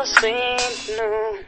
assim, não.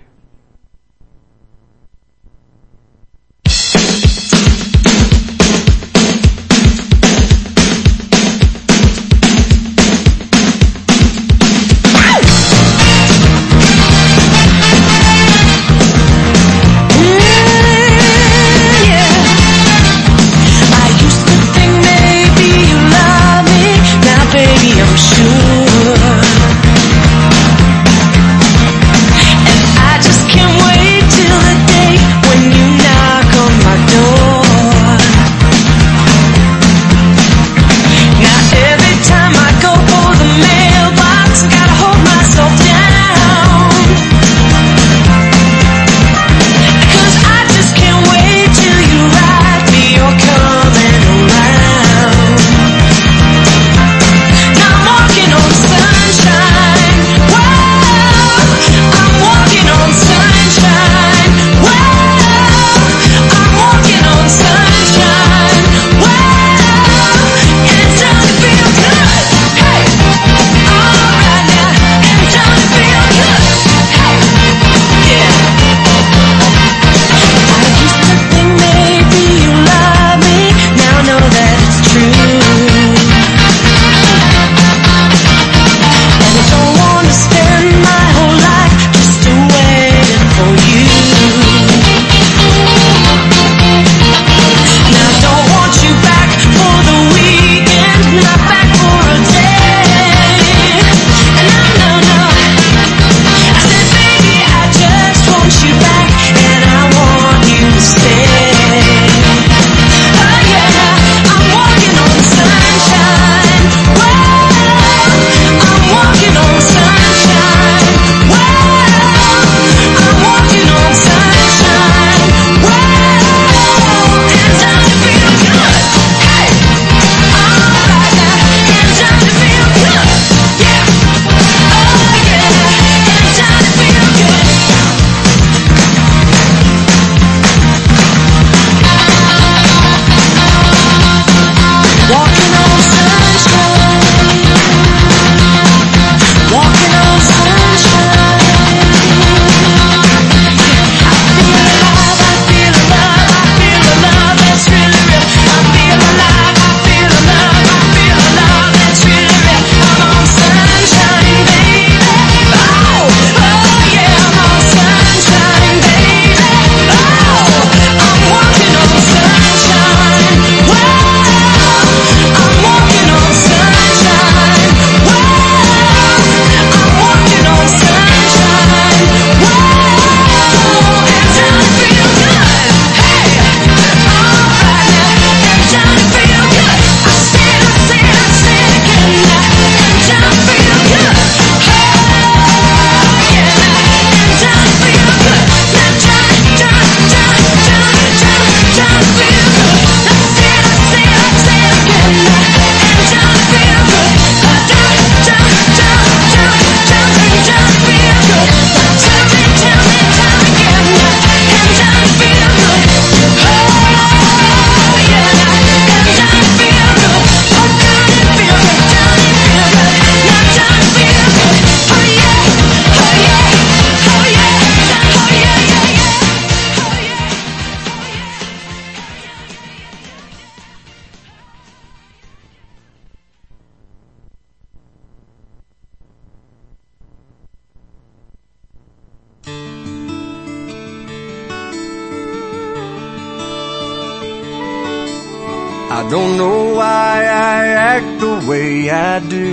I don't know why I act the way I do,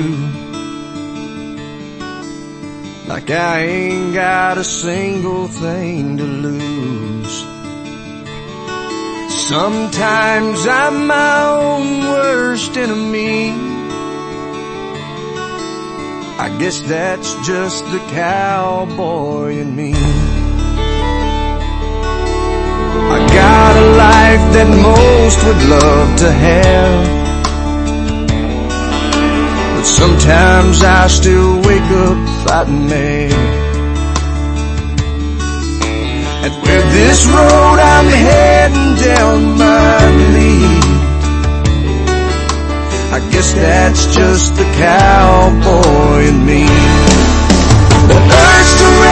like I ain't got a single thing to lose. Sometimes I'm my own worst enemy. I guess that's just the cowboy in me. I got a life that most would love to have, but sometimes I still wake up fighting mad. And where this road I'm heading down might lead, I guess that's just the cowboy in me. The urge to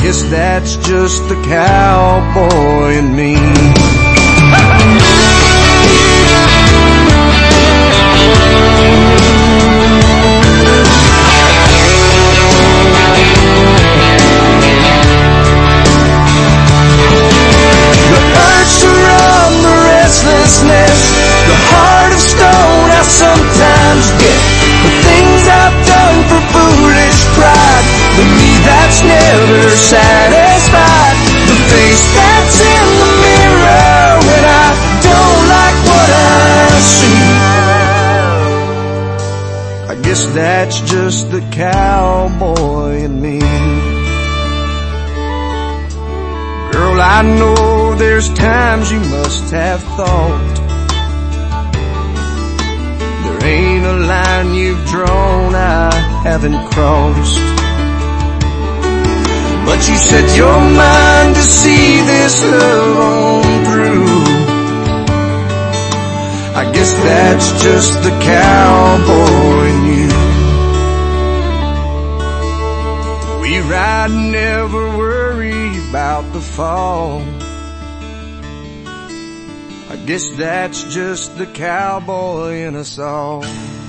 guess that's just the cowboy in me. The urge to run, the restlessness, the heart of stone I sometimes get. The things I've done for foolish pride, the me that's never satisfied, the face that's in the mirror when I don't like what I see. I guess that's just the cowboy in me. Girl, I know there's times you must have thought there ain't a line you've drawn I haven't crossed. But you set your mind to see this love on through. I guess that's just the cowboy in you. We ride and never worry about the fall. I guess that's just the cowboy in us all.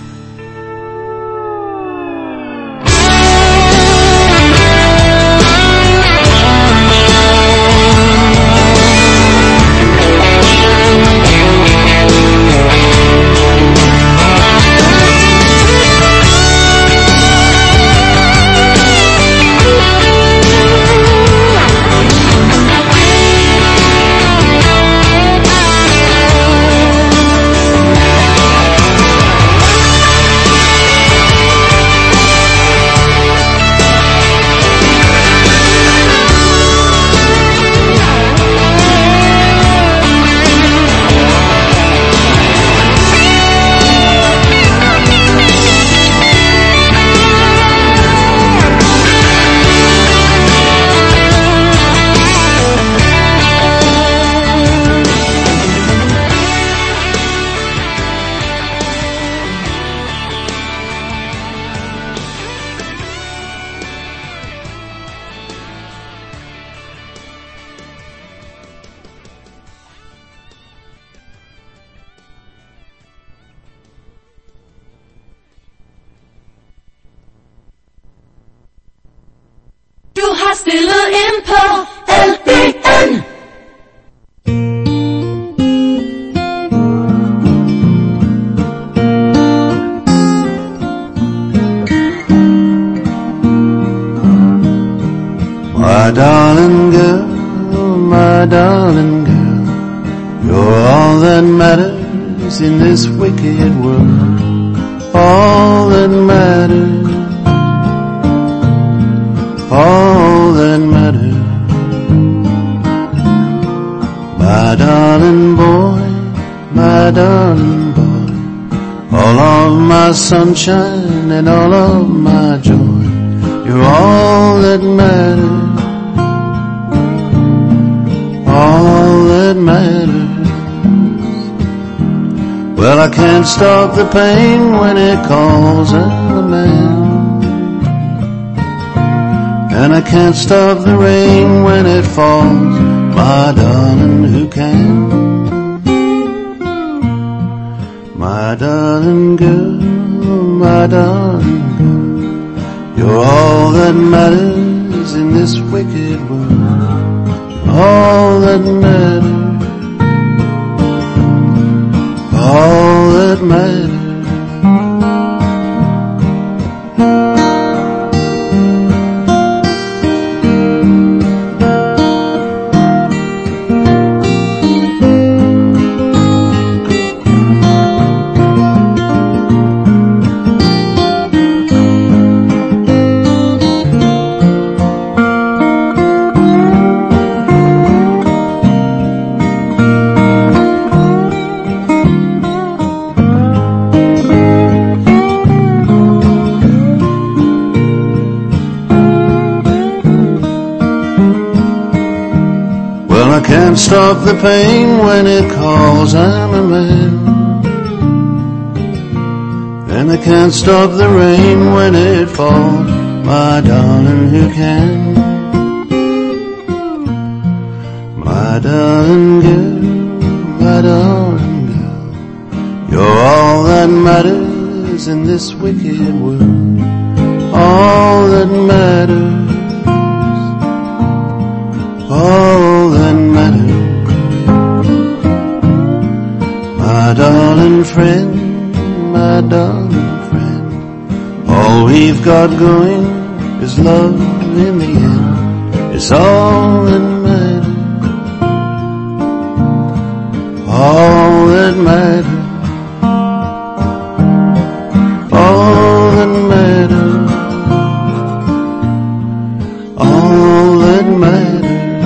Du hast Stille Imper, LBN. My darling girl, my darling girl, you're all that matters in this wicked world. All that matters, all that matters. My darling boy, my darling boy, all of my sunshine and all of my joy. You're all that matters, all that matters. Well, I can't stop the pain when it calls out a man, and I can't stop the rain when it falls. My darling, who can? My darling girl, my darling girl, you're all that matters in this wicked world. All that matters, all that matters. Can't stop the pain when it calls, I'm a man, and I can't stop the rain when it falls. My darling, who can? My darling girl, my darling girl, you're all that matters in this wicked world. All that matters, all that matters. My darling friend, my darling friend, all we've got going is love in the end. It's all that matters. All that matters, all that matters, all that matters.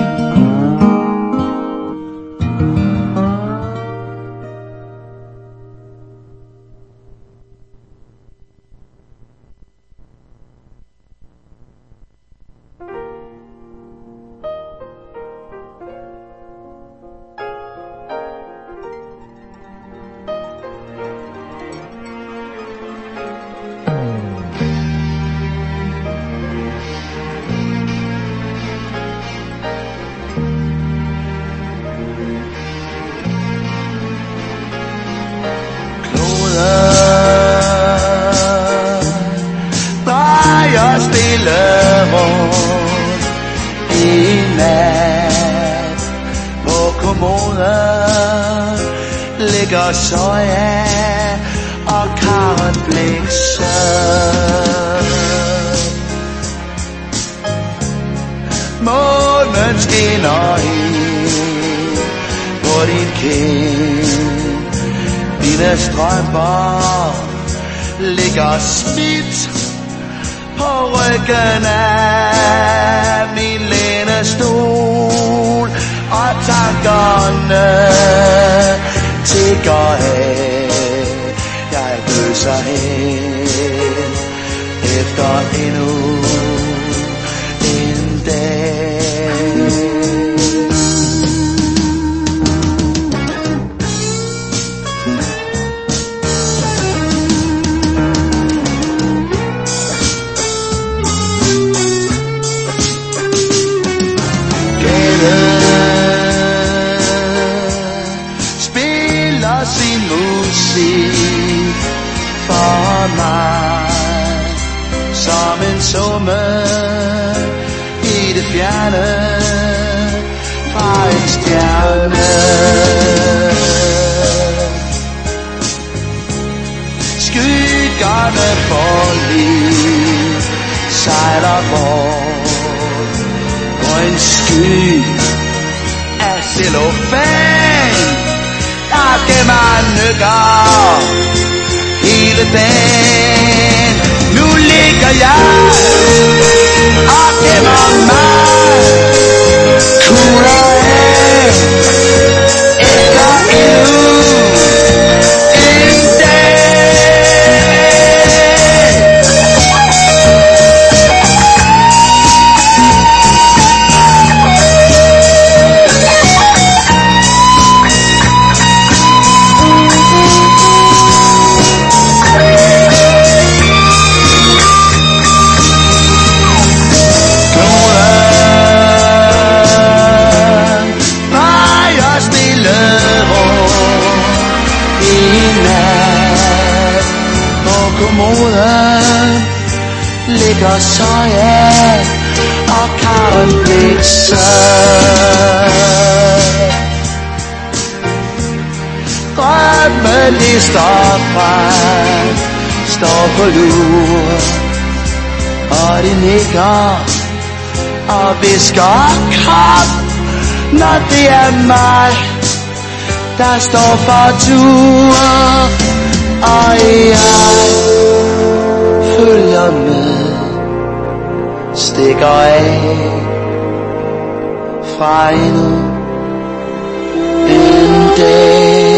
Ligger soja og karotblikser. Månen skinner ind på din kind. Dine strømper ligger smidt på ryggen af min lænestol. Og tankerne tigger af. Jeg løser hen efter endnu en dag. Sin musik for mig som en summe i det fjerne fra en stjerne. Skyggerne for liv sejler bort på en sky af cellofan. Der gemmer nykker hele dagen. Nu ligger jeg og gemmer mig. Kugler af efter endnu en dag. Kommoden ligger soja og karotblikser. Drømmelister frem står på lur, og de nikker og visker kom, når det er mig, der står for tur. Og jeg følger med, stikker af fra endnu en dag.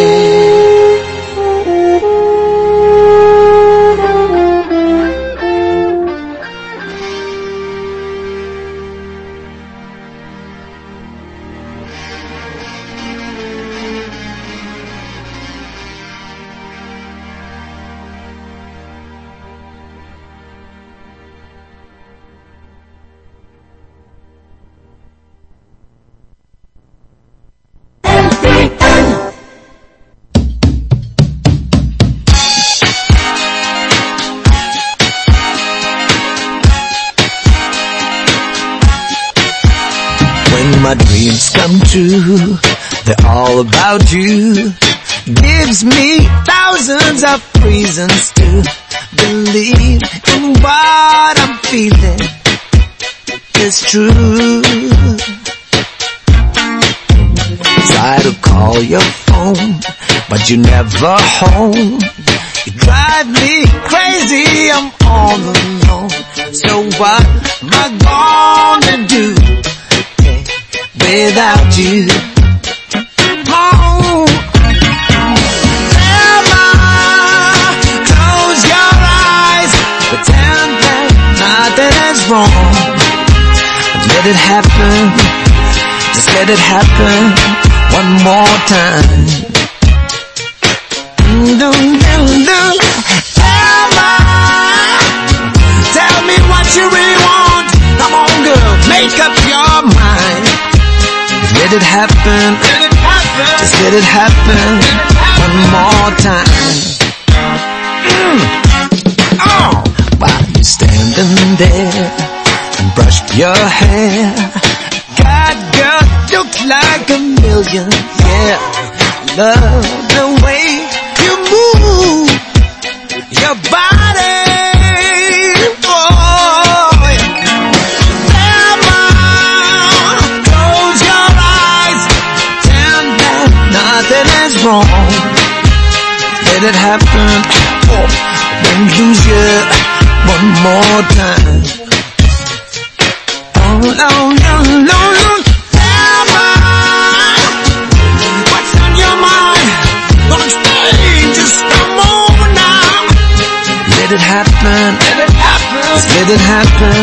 dreams come true, they're all about you. Gives me thousands of reasons to believe in what I'm feeling is true. Try to call your phone, but you're never home. You drive me crazy, I'm all alone. So what am I gonna do without you? Oh, Emma, close your eyes, pretend that nothing is wrong. Let it happen, just let it happen one more time. Emma, tell me what you really want. Come on, girl, make up your mind. Let it happen, just let it happen one more time. Oh, while you're standing there and brush your hair, God, girl, look like a million. Yeah, love the way you move your body. Oh, Emma, close your eyes, pretend that nothing is wrong. Let it happen, then lose you one more time. Oh, no, no, no, no. Emma, what's on your mind? Gonna explain, just come over now. Let it happen, just let it happen.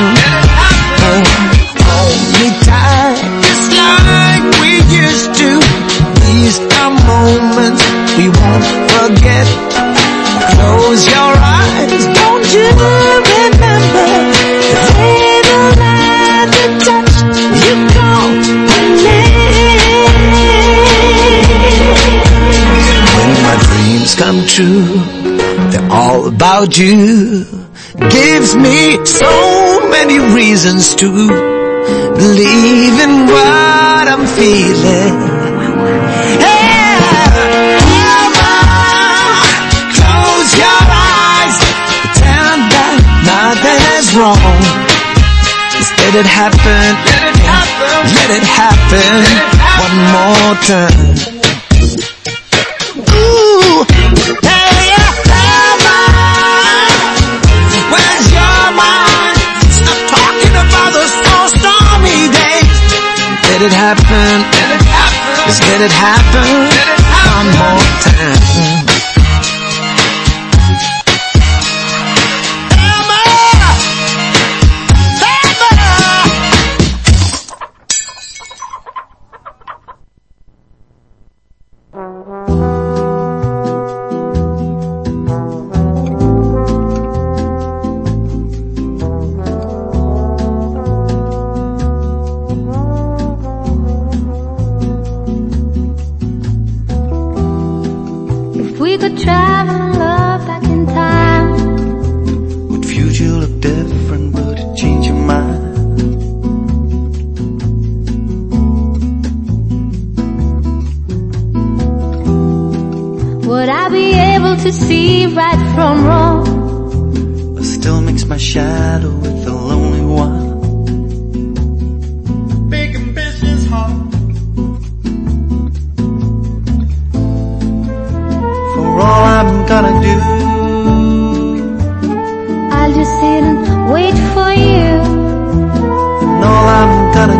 Hold me tight, just like we used to. These are moments we won't forget. Close your eyes, don't you remember the way the light that touched you called my name. When my dreams come true, they're all about you. Gives me so many reasons to believe in what I'm feeling. Yeah, Emma, close your eyes, pretend that nothing is wrong. Just let it happen, let it happen one more time. Ooh, hey, Emma, where's your mind? Stop talking about those four stormy days. Let it happen, just let it happen one more time. Emma, If we could travel and love back in time, Would future look different? Would it change your mind? would I be able to see right from wrong? Or still mix my shadow with the lonely one? Big ambitious heart. For all I'm gonna do, I'll just sit and wait for you. and all I'm gonna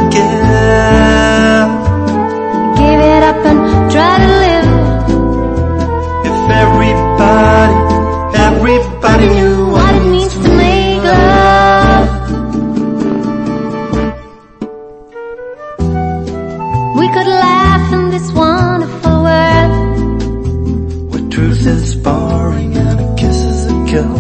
Give it up and try to live. if everybody knew What it means to make love. We could laugh in this wonderful world. where truth is boring and a kiss is a kill.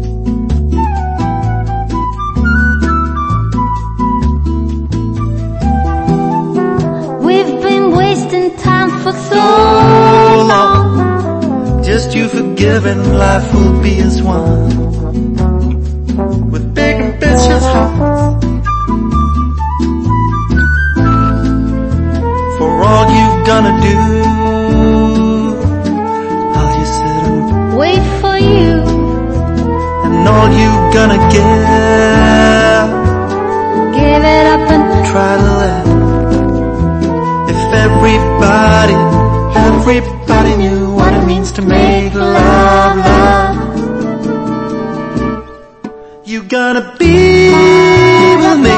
We've been wasting time for so long. Just you forgiving, life will be as one. With big ambitious hearts, all you gonna do? I'll just sit and wait for you. and all you gonna Give it up and try to live. If everybody knew what it means to make love, love, you gonna be with me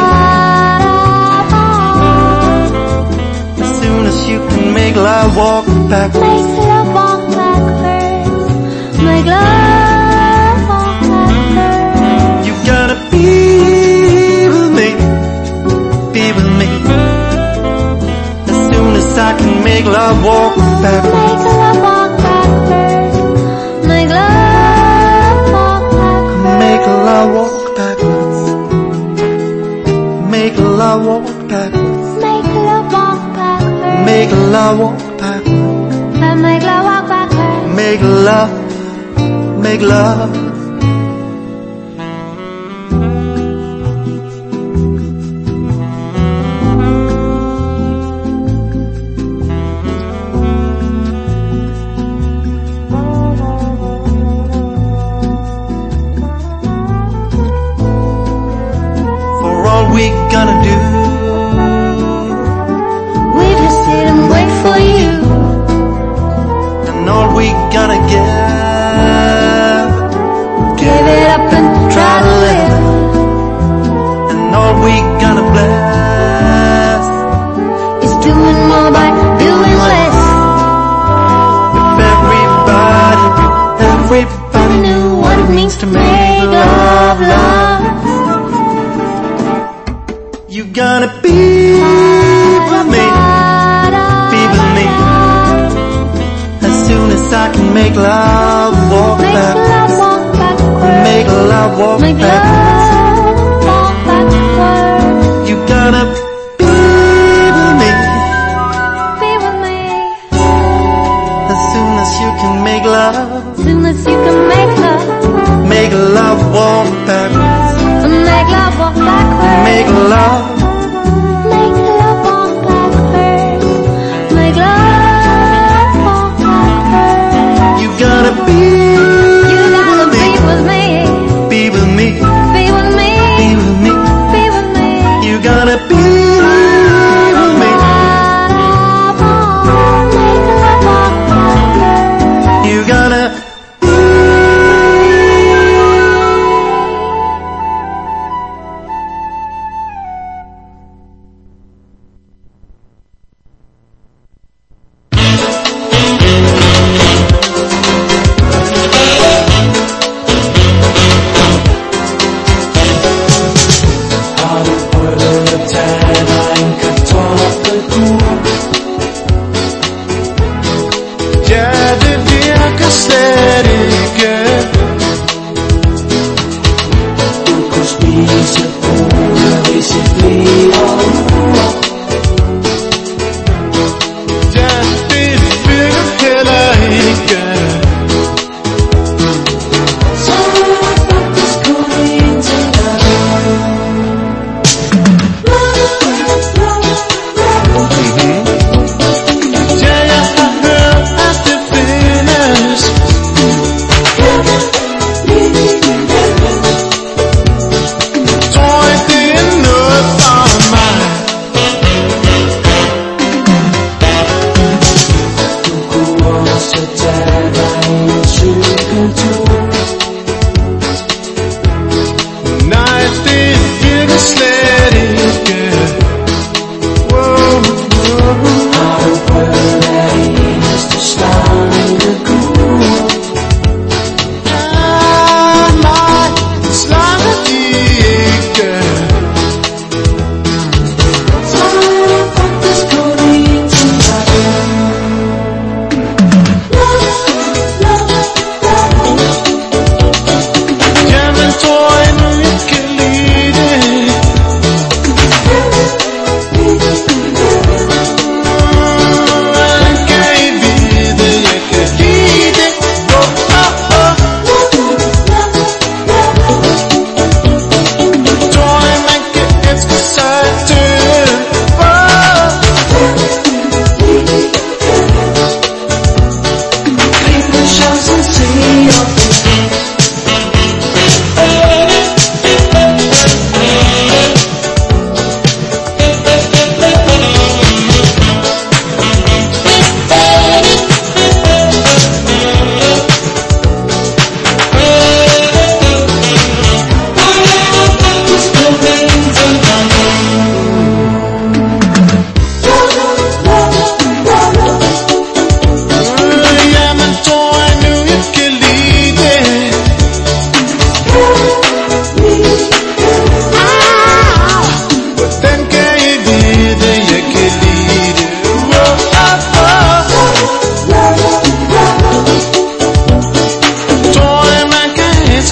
as soon as you can make love walk backwards. make love walk backwards. Make love walk backwards. You gotta be with me as soon as I can make love walk backwards. Make love walk backwards. Make love walk backwards. Make love walk backwards. Make love walk backwards. Make love walk backwards. Make love walk backwards. And make love walk backwards. Make love, make love. For all we gonna do, We just sit and wait for you. and all we gonna Give it up and try to live. and all we gonna bless. It's doing more by doing less. If everybody knew what it means to make love, love, you gonna be with me as soon as I can make love walk Make back, love walk backwards. make love walk Make back. love walk backwards. You gotta be with me Be with me. as soon as you can make love, Soon as you can make love. make love walk backwards, Make love walk backwards. make love. Make love walk backwards. Make love walk backwards. You gotta be You gotta with be me, with me. be with me, Be with me. be with me. Be with me. You gotta be with me. Make love walk backwards. You gotta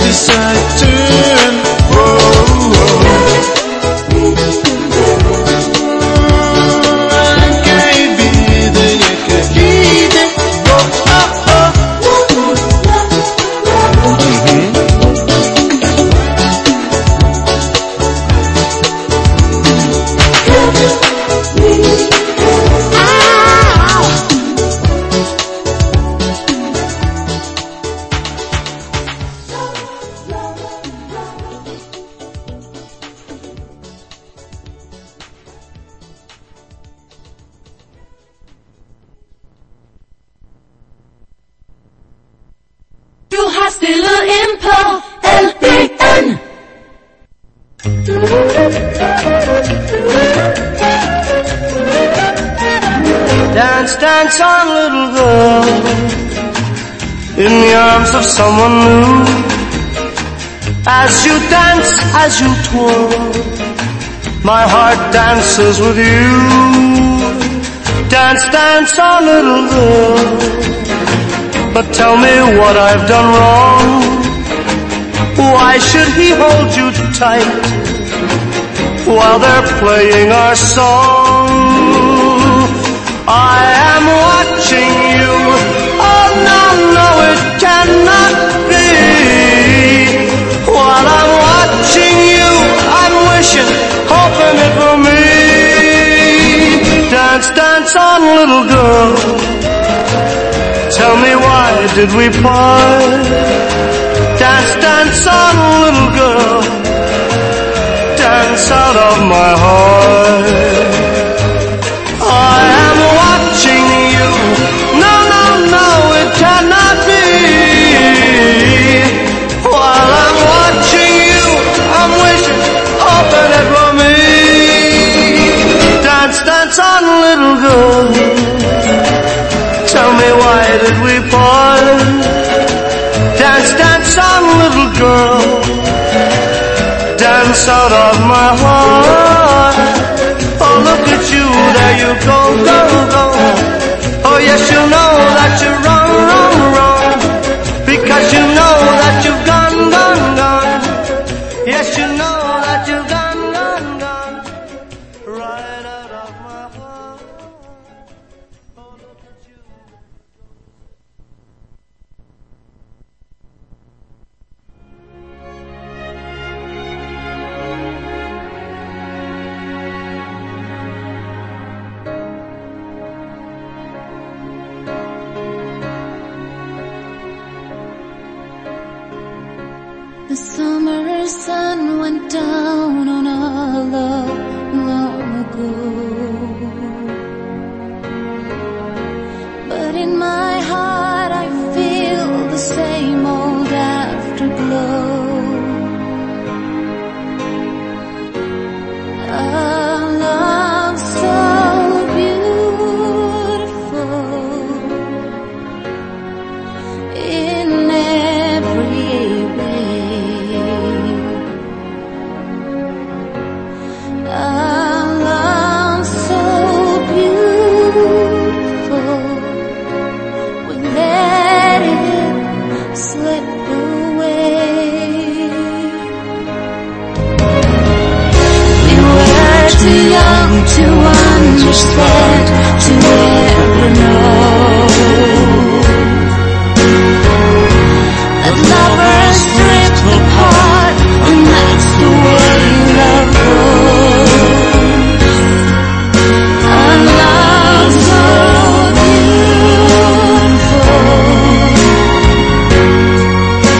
decide to turn. Dance, dance on, little girl, in the arms of someone new. As you dance, as you twirl, my heart dances with you. Dance, dance on, little girl, but tell me what I've done wrong. Why should he hold you tight while they're playing our song? I am watching you. Oh no, no, it cannot be. While I'm watching you, I'm wishing, hoping it for me. Dance, dance on, little girl. Tell me, why did we part? Dance, dance on, little girl. Dance out of my heart. I am watching you. No, no, no, it cannot be. While I'm watching you, I'm wishing, hoping it for me. Dance, dance on, little girl. Tell me, why did we part? Dance, dance on, little girl. Dance out of my heart. Oh, look at you, there you go, go, go. Oh, yes, you know that you're wrong, wrong, wrong. Because you know that you've gone, gone, gone. Yes, you know that you've gone, gone, gone. Right out of my heart. Oh, look at you. The summer sun went down on our love long ago, but in my heart I feel the same old afterglow. A love so beautiful in every way. A love so beautiful, we let it slip away. We were too young to understand, to ever know that lovers drift apart, and that's the way love goes. A love so beautiful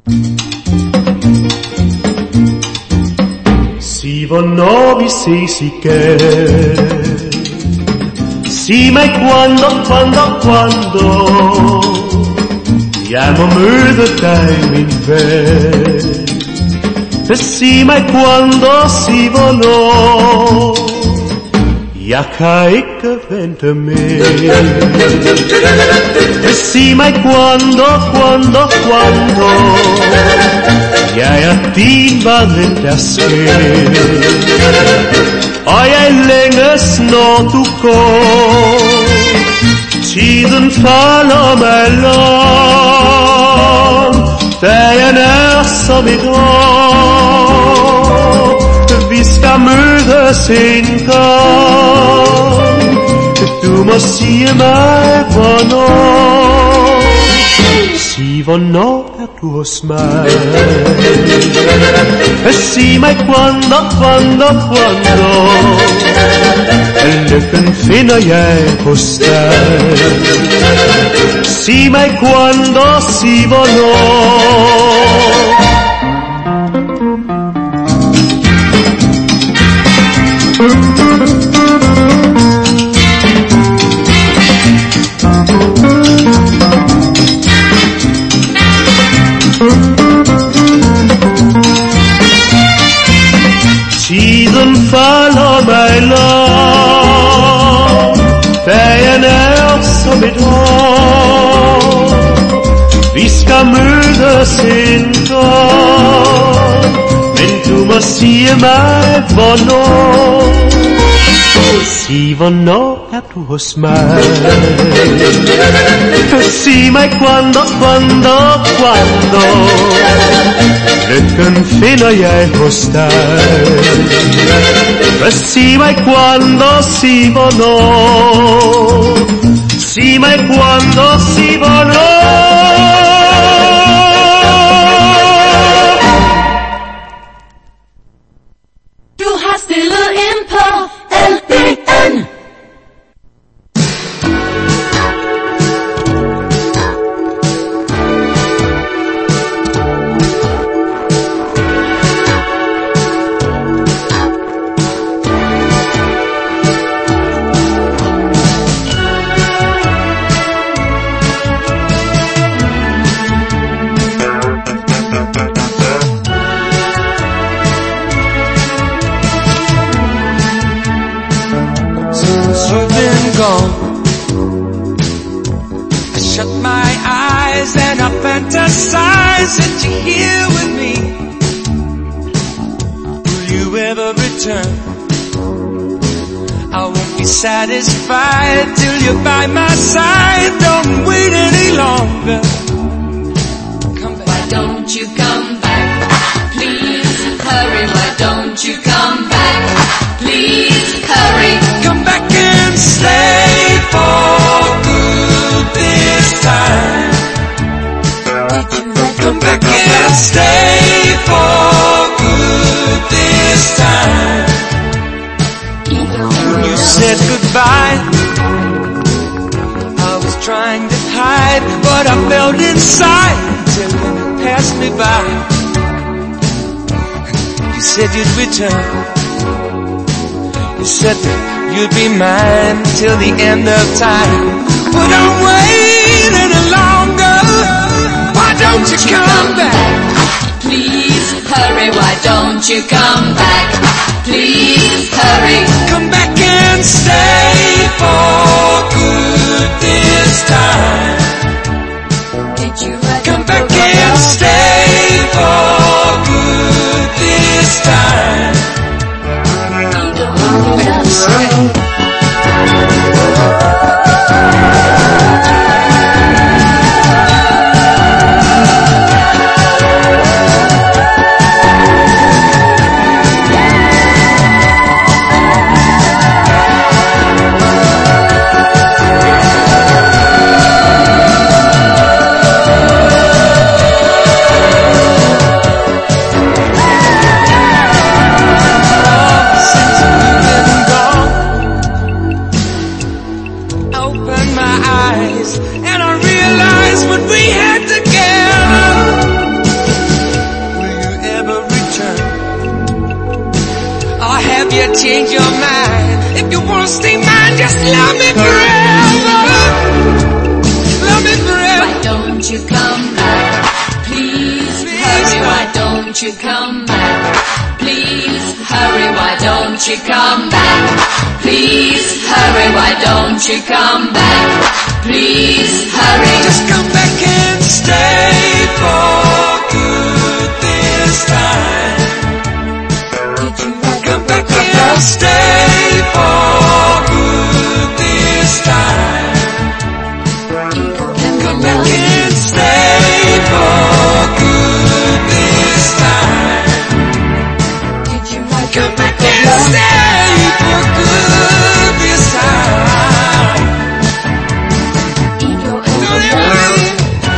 Sig hvornår vi ses igen. Sig mig quando jeg må møde dig, min ven. Sig mig quando, sig hvornår, jeg kan ikke vente mere. Sig mig quando, jeg er din, hvad end der sker. Og jeg længes, når du går. Tiden falder mig langt, dagen er som et år. Vi skal mødes en gang. Du må sige mig, hvornår. Sig, hvornår er du hos mig. Sig mig, quando. Lykken finder jeg hos dig. Sig mig, quando, sig hvornår. Tiden falder mig langt, dagen er som et år. Vi skal mødes en gang, men du må sige mig, hvornår. Sig, hvornår er du hos mig. Sig mig, quando. Lykken finder jeg hos dig. Sig mig, quando, sig hvornår. Sig mig, quando, sig hvornår. Du har stillet ind på LBN. Fantasize that you're here with me. Will you ever return? I won't be satisfied till you're by my side. Don't wait any longer. Come back. Why don't you come back? Please hurry. Why don't you come back? Please hurry. Come back and stay for good this time. Come back and stay for good this time. You said goodbye. I was trying to hide what I felt inside till you passed me by. You said you'd return. You said that you'd be mine till the end of time. But don't wait any longer. Why don't you come back? Please hurry. Why don't you come back? Please hurry. Come back and stay for good this time. Did you come back and stay for good this time? come back? Please hurry, why don't you come back? Please hurry, why don't you come back? Please hurry, why don't you come back? Please hurry. Just come back and stay for good this time. Come back and stay for good this time. Come back and stay for good this time. Come back and stay for good this time. Don't ever leave.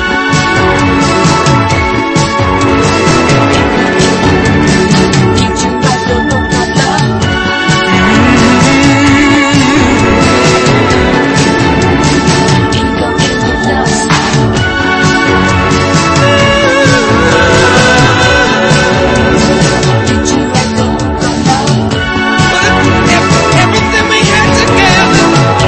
Everything we had together.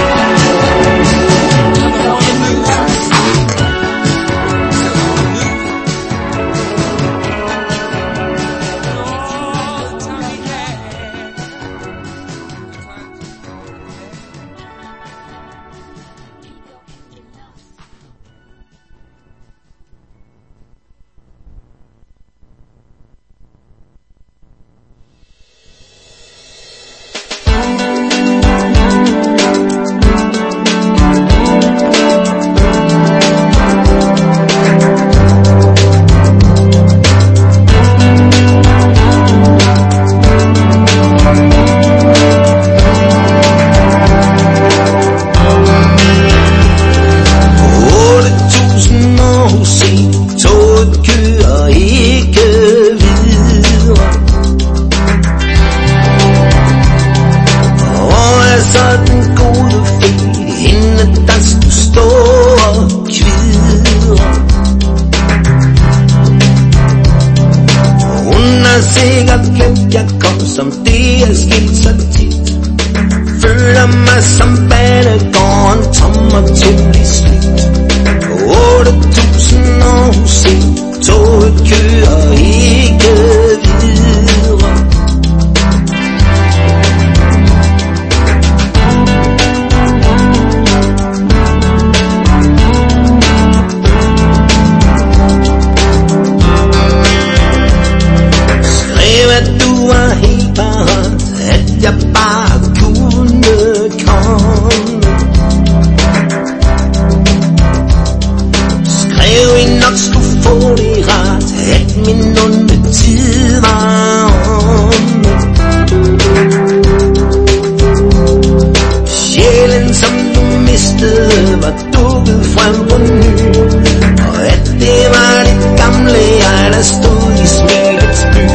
Sikkert glemt jeg kom som det er sket så tit. Føler mig som banegården tom og temmelig slidt. 8.000 år siden toget kører ikke videre. Jeg bare kunne komme. Skrev I nok skulle få det ret, at min onde tid var omme. Sjælen som du mistede var dukket frem på ny, og at det var det gamle jeg der stod i smilets by.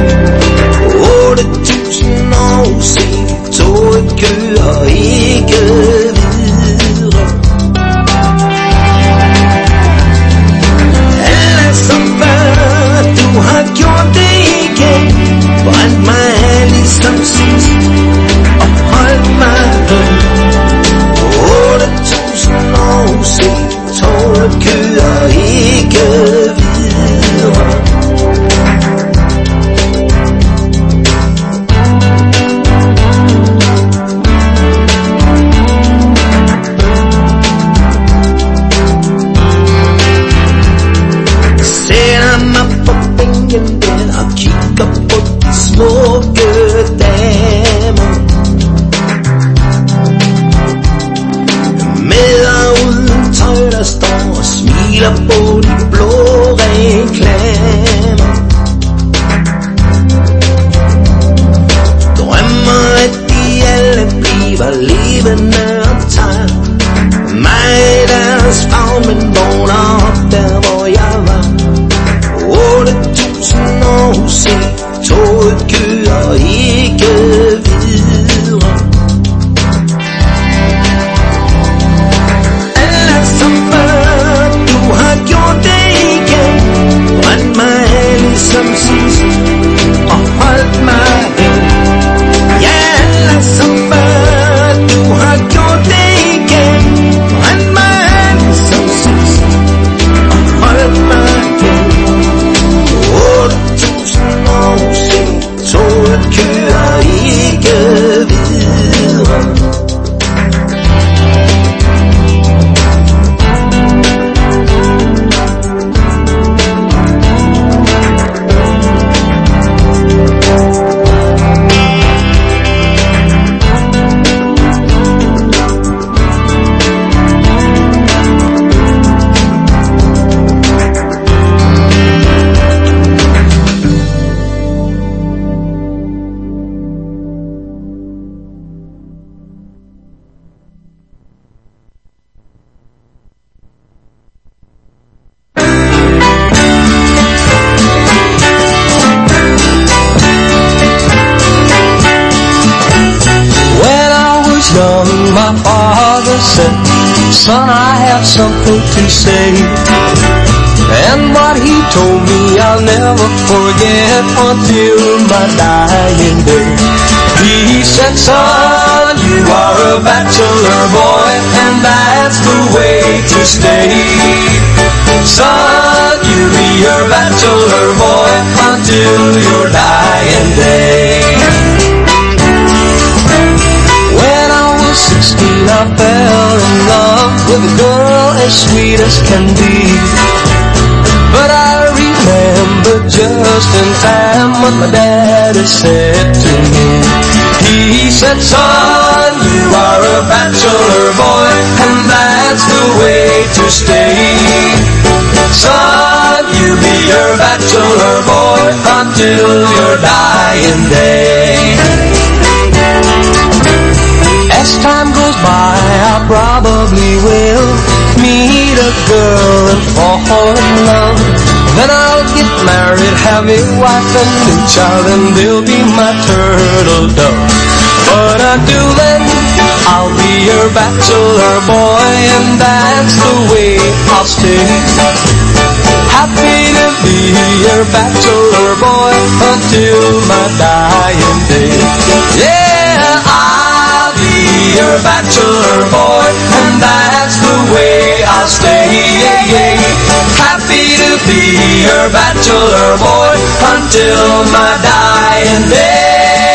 8.000 år siden toget kører ikke videre. Alle som før, du har gjort son, I have something to say. And what he told me I'll never forget until my dying day. He said, son, you are a bachelor boy, and that's the way to stay. Son, you be your bachelor boy until your dying day. When I was 16, I fell in love with a girl as sweet as can be. But I remember just in time what my daddy said to me. He said, son, you are a bachelor boy, and that's the way to stay. Son, you be your bachelor boy until your dying day. As time goes by, I probably will meet a girl and fall in love. Then I'll get married, have a wife and a child, and they'll be my turtle dove. But until then, I'll be your bachelor boy, and that's the way I'll stay. Happy to be your bachelor boy until my dying day. Yeah, I'll be your bachelor boy, and that's the way I'll stay. Yeah, yeah. Happy to be your bachelor boy until my dying day.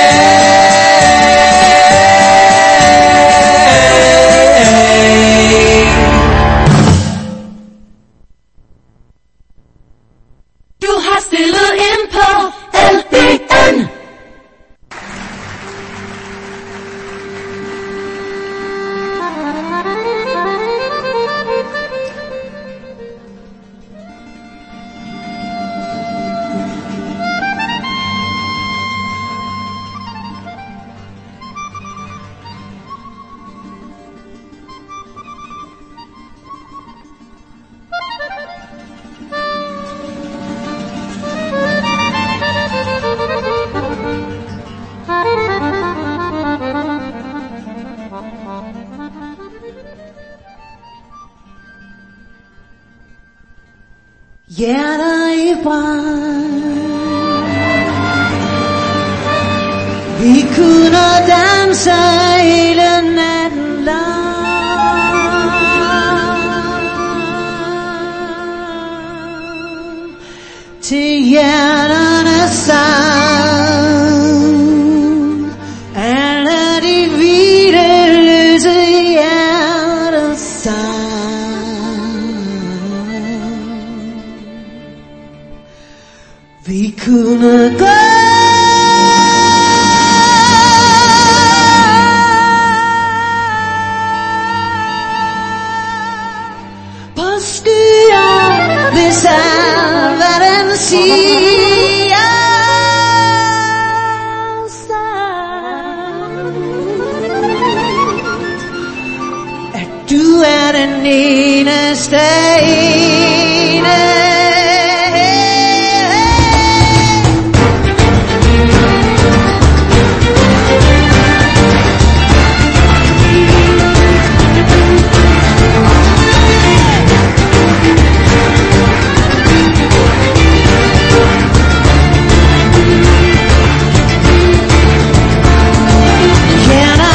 Du har stillet ind på LBN. Vi kunne danse hele natten lang til hjerternes sang. Alle de hvileløse hjerters sang. Vi kunne gå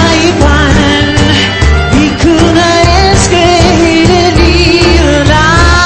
elske hele livet lang.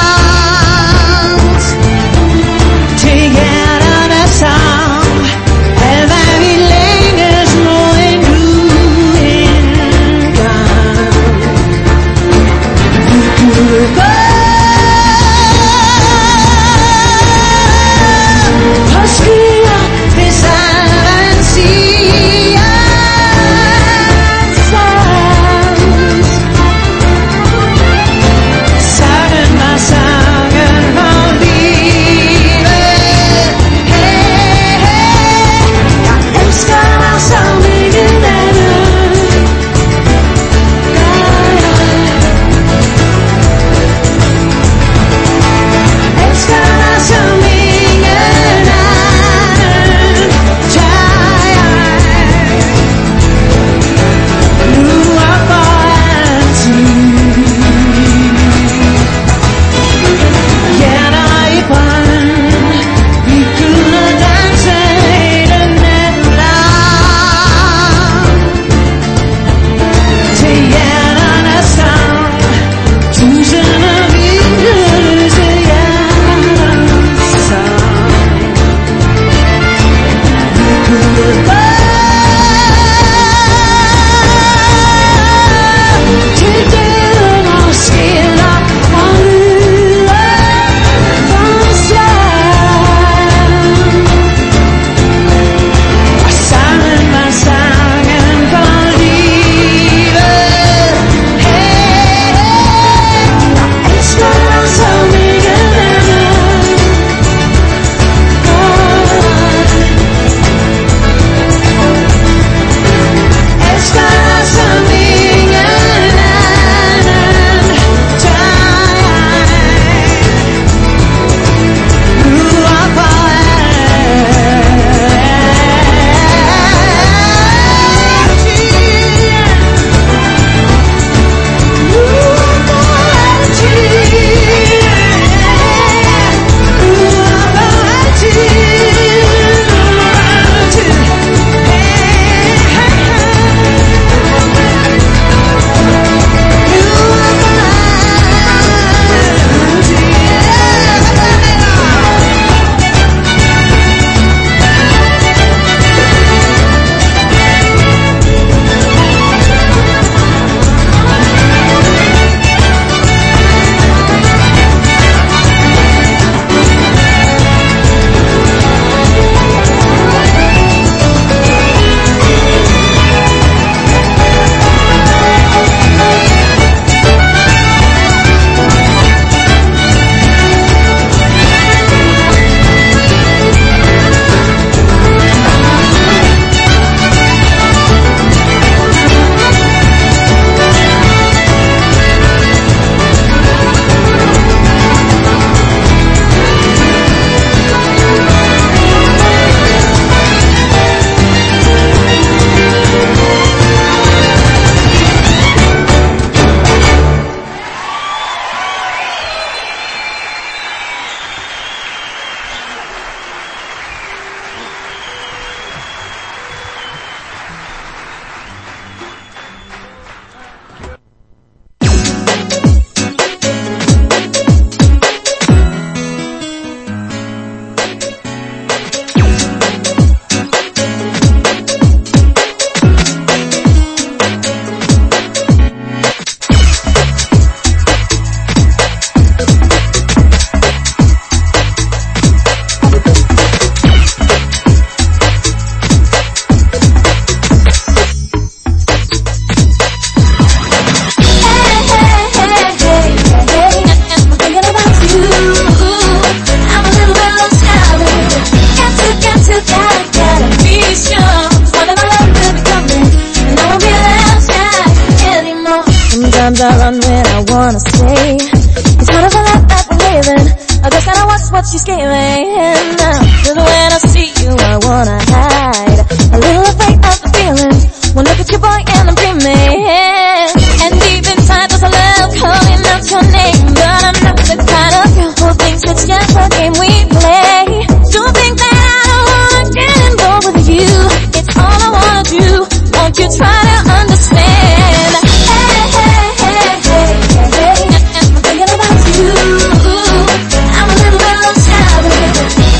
what she's giving. Cause when I see you, I wanna hide. A little afraid of the feeling. One look at you, boy, and I'm dreaming. And deep inside there's a love calling out your name. But I'm not the kind of girl who thinks it's just a game we play. Don't think that I don't wanna get involved with you. It's all I wanna do. Won't you try to understand? Hey, hey, hey, hey, hey, hey. I'm thinking about you. I'm a little bit shy, baby.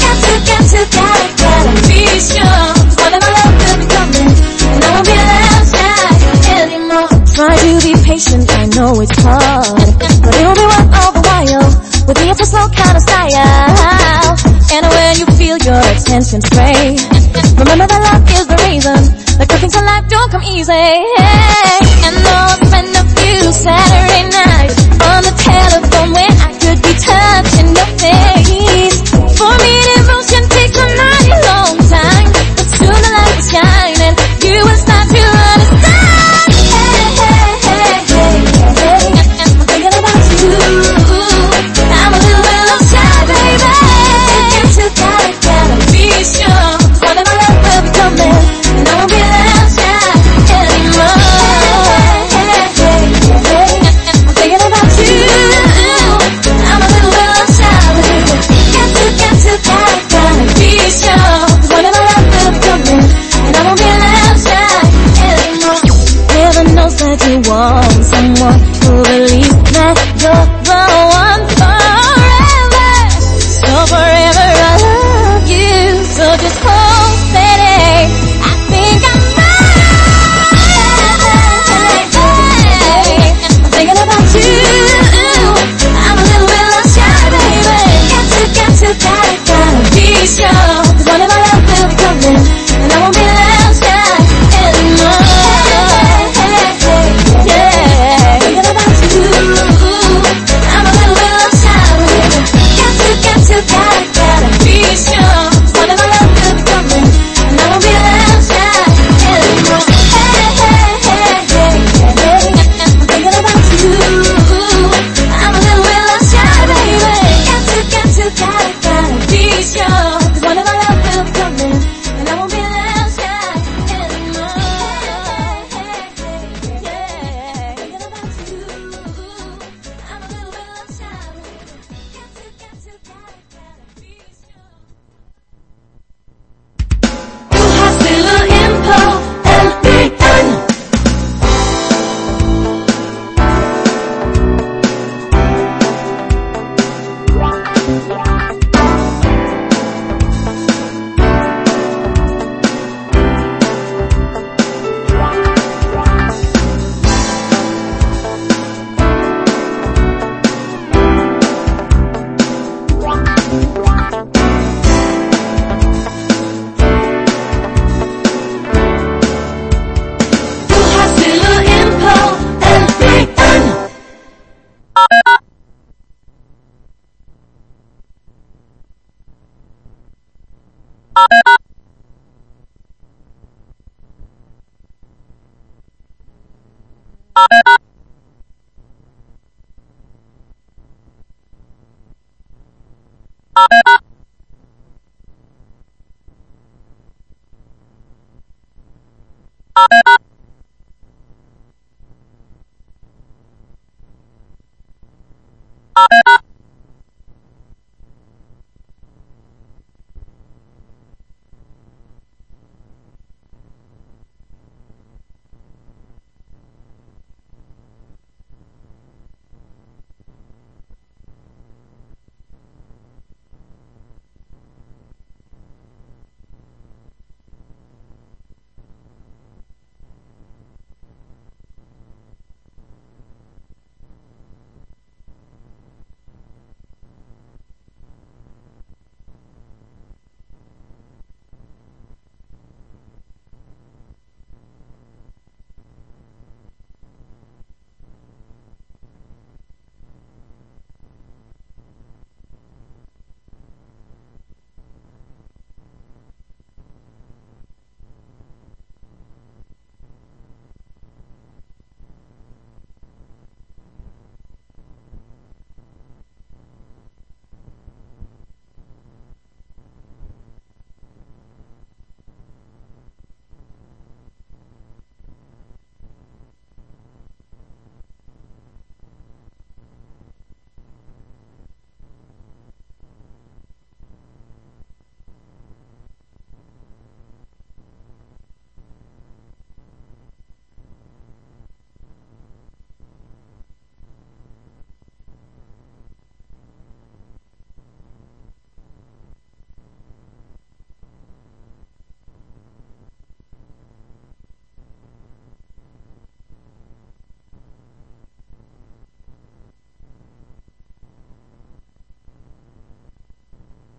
Gotta be sure. One of my love will be coming, and I won't be left shy anymore. Try to be patient, I know it's hard, but it'll be worth all the while. With me, it's a slow kind of style. And when you feel your attention stray, remember that love is the reason that good things in life don't come easy. And though I've spent a few Saturday nights on the telephone when I could be touching your face, for me devotion takes a mighty long time, but soon the light will shine and you will start to understand. Hey, hey, hey, hey, hey, I'm thinking about you. I'm a little bit shy, baby. You gotta be sure. One of my love will be coming, and I won't be left shy anymore. Hey, hey, hey, hey, I'm thinking about you. I'm a little bit shy, baby. Gotta be sure. One of my love will be coming, and I won't be left shy anymore. Heaven knows that you want someone who believes that you're the one forever. So forever I love you, so just hold steady. I think I'm right. I'm thinking about you. I'm a little bit shy, baby. Gotta be sure. Cause one of my love will be coming, and I won't be left shy anymore. Yeah, thinking about you. I'm a little bit shy, baby. Gotta be sure. One of my love will be coming, and I won't be left shy anymore. Hey, I'm thinking about you. I'm a little bit shy, baby. Gotta be sure.